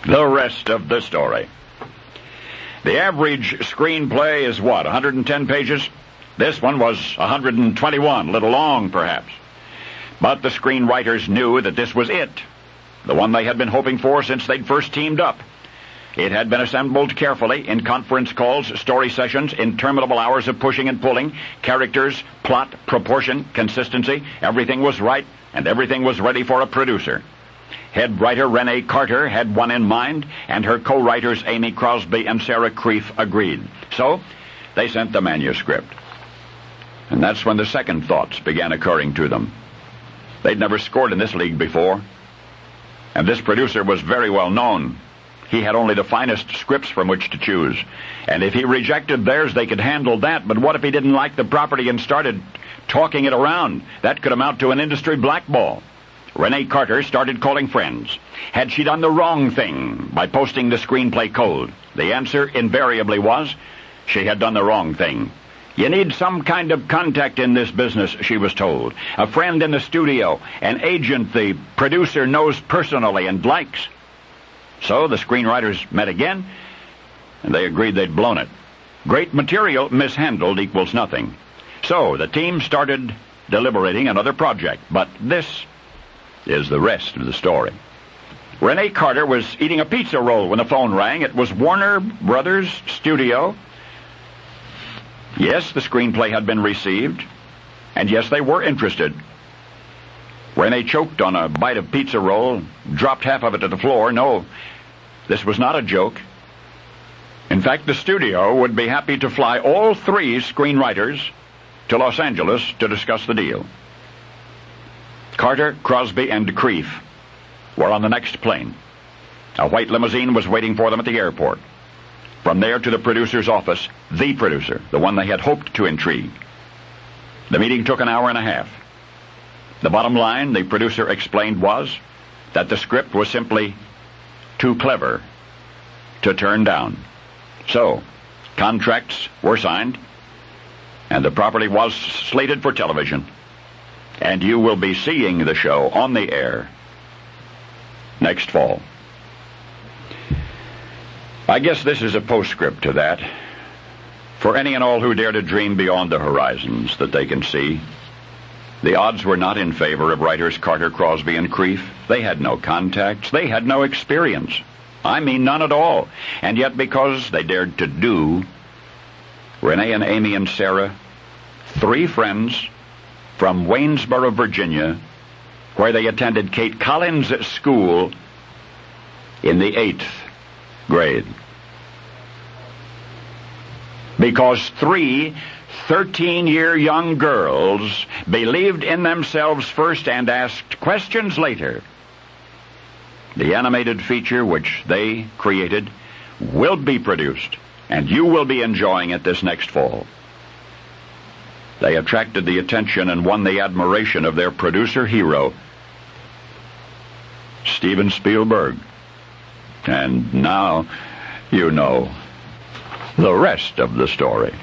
The rest of the story. The average screenplay is 110 pages? This one was 121, a little long, perhaps. But the screenwriters knew that this was it, the one they had been hoping for since they'd first teamed up. It had been assembled carefully in conference calls, story sessions, interminable hours of pushing and pulling, characters, plot, proportion, consistency. Everything was right, and everything was ready for a producer. Head writer Renee Carter had one in mind, and her co-writers Amy Crosby and Sarah Creef agreed. So, they sent the manuscript. And that's when the second thoughts began occurring to them. They'd never scored in this league before. And this producer was very well known. He had only the finest scripts from which to choose. And if he rejected theirs, they could handle that. But what if he didn't like the property and started talking it around? That could amount to an industry blackball. Renee Carter started calling friends. Had she done the wrong thing by posting the screenplay cold? The answer invariably was, she had done the wrong thing. You need some kind of contact in this business, she was told. A friend in the studio, an agent the producer knows personally and likes. So the screenwriters met again, and they agreed they'd blown it. Great material mishandled equals nothing. So the team started deliberating another project, but this is the rest of the story. Renee Carter was eating a pizza roll when the phone rang. It was Warner Brothers Studio. Yes, the screenplay had been received, and yes, they were interested. Renee choked on a bite of pizza roll, dropped half of it to the floor. No, this was not a joke. In fact, the studio would be happy to fly all three screenwriters to Los Angeles to discuss the deal. Carter, Crosby, and Creef were on the next plane. A white limousine was waiting for them at the airport. From there to the producer's office, the producer, the one they had hoped to intrigue. The meeting took an hour and a half. The bottom line, the producer explained, was that the script was simply too clever to turn down. So, contracts were signed, and the property was slated for television. And you will be seeing the show on the air next fall. I guess this is a postscript to that. For any and all who dare to dream beyond the horizons that they can see, the odds were not in favor of writers Carter, Crosby, and Creef. They had no contacts. They had no experience. I mean, none at all. And yet, because they dared to do, Renee and Amy and Sarah, three friends from Waynesboro, Virginia, where they attended Kate Collins School in the 8th grade. Because three 13-year young girls believed in themselves first and asked questions later. The animated feature which they created will be produced, and you will be enjoying it this next fall. They attracted the attention and won the admiration of their producer hero, Steven Spielberg. And now you know the rest of the story.